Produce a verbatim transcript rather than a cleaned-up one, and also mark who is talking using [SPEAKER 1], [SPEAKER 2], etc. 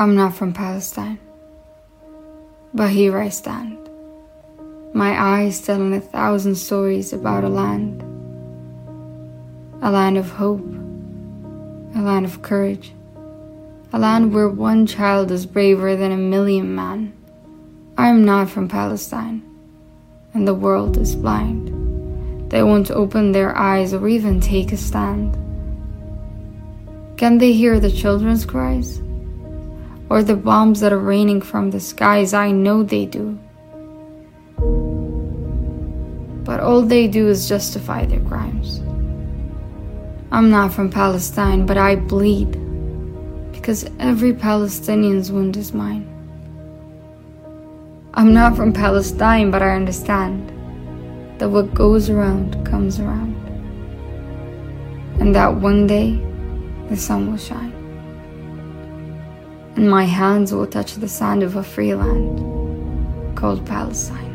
[SPEAKER 1] I'm not from Palestine, but here I stand, my eyes telling a thousand stories about a land, a land of hope, a land of courage, a land where one child is braver than a million men. I am not from Palestine, and the world is blind. They won't open their eyes or even take a stand. Can they hear the children's cries? Or the bombs that are raining from the skies? I know they do. But all they do is justify their crimes. I'm not from Palestine, but I bleed, because every Palestinian's wound is mine. I'm not from Palestine, but I understand that what goes around comes around, and that one day the sun will shine, and my hands will touch the sand of a free land called Palestine.